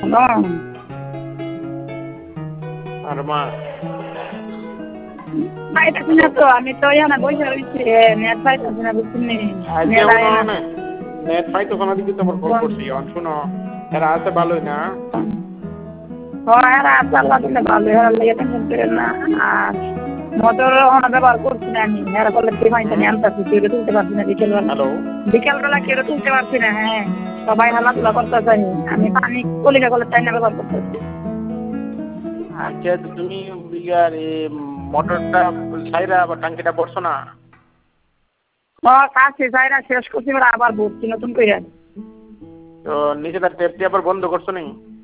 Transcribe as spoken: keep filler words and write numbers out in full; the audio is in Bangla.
আর মা পাইতাছি না তো, আমি তো এখানে বসে রয়েছি, নেট পাইতাছি না, বুঝছেন নি? নেট পাইতো কোনো দিকে তোমার কল করছি, শুনো এরা আছে ভালোই না? হ্যাঁ, এরা আছে আল্লাহ দিলে ভালোই, এরা লেগে টেনশন করেন না। আর মোটর ওখানে ব্যবহার করছি না আমি, এরা করলে কি পানি টানি আনতেছি, কেউ তুলতে পারছি না বিকেলবেলা। হ্যালো, বিকেলবেলা কেউ তুলতে পারছি না। হ্যাঁ, সবাই হালাধুলা করতেছে, আমি পানি কলিকা কলের টাইনা ব্যবহার করতেছি। আচ্ছা তুমি বিঘার মোটরটা ছাইরা আবার টাঙ্কিটা পড়ছো না? হ্যাঁ, কাছে যাই না, শেষ করছি, আবার ভর্তি নতুন করে। তো নিচে তার টেপটি আবার বন্ধ করছো নি?